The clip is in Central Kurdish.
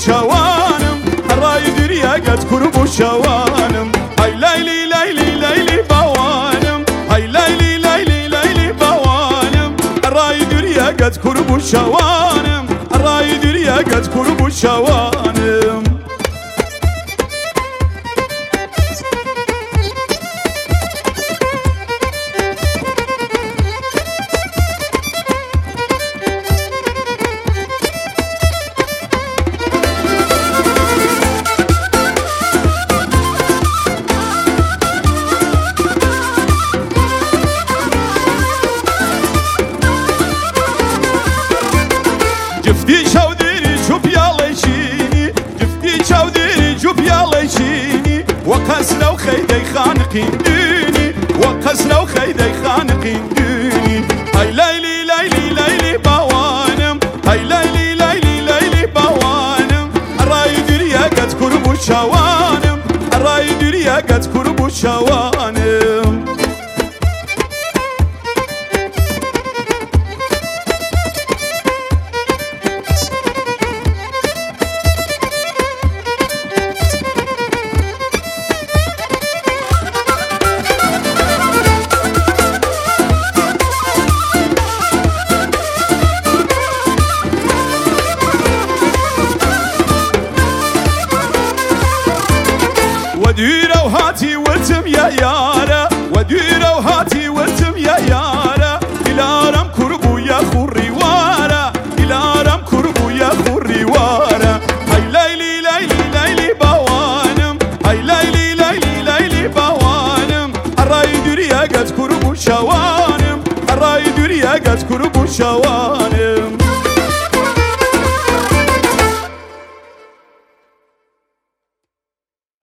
شوانم الراي دريا قد كرب شوانم هاي ليلي ليلي ليلي بوانم هاي ليلي ليلي ليلي بوانم الراي دريا قد كرب شوانم الراي دريا قد كرب شوانم جفتي شوديني شوف يلا يشيني جفتي شوديني شوف يلا يشيني وقسنا وخيدي خانقين ديني وقسنا وخيدي خانقين ديني هاي ليلي ليلي ليلي بوانم هاي ليلي ليلي ليلي بوانم الراي دريا قد كرب شوانم الراي دريا قد كرب شوانم وديرة وهاتي وتم يا يارا وديرة وهاتي وتم يا يارا إلى رم كربو يا خوري وارا إلى رم كربو يا خوري وارا هاي ليلي ليلي ليلي بوانم هاي ليلي ليلي ليلي بوانم الراي دريا قد كربو شوانم الراي دريا قد كربو شوانم